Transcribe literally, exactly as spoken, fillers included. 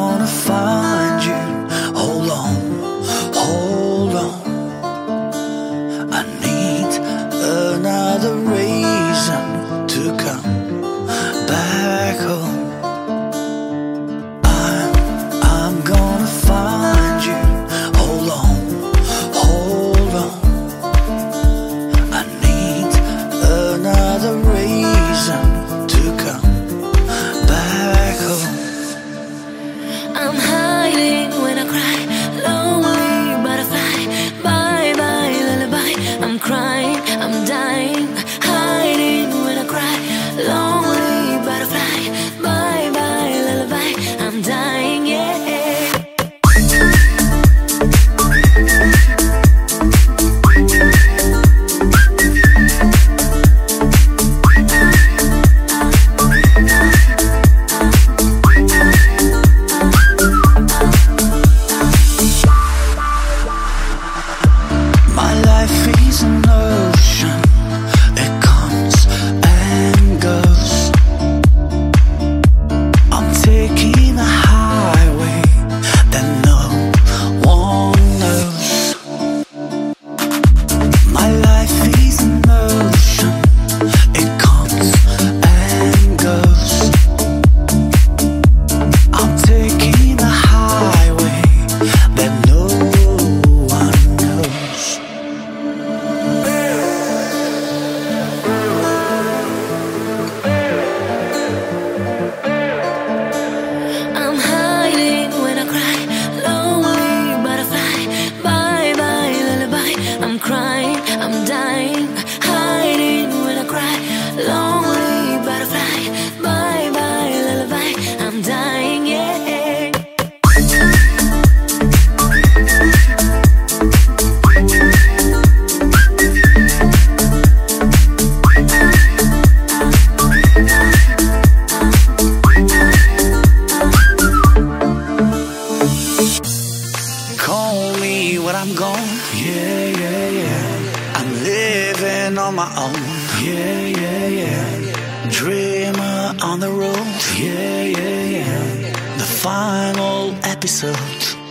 gonna find you. Hold on, hold on. I need another reason to come back home. I'm, I'm gonna find you. Hold on, hold on. I need another reason to come back home. I'm hiding when I cry, lonely butterfly, bye bye lullaby. I'm crying, I'm dying, hiding when I cry, lonely butterfly, bye bye lullaby. I'm dying, yeah. My life is an ocean, it comes and goes. I'm taking a highway that no one knows. My life is an ocean, it comes and goes. I'm taking a highway that no one knows. I'm hiding when I cry, lonely butterfly, bye bye lullaby. I'm crying, I'm dying, hiding when I cry, lonely butterfly, bye bye lullaby. I'm dying, yeah. Call me when I'm gone. Yeah, yeah, yeah. I'm living on my own. Yeah, yeah, yeah. Dreamer on the road. Yeah, yeah, yeah. The final episode.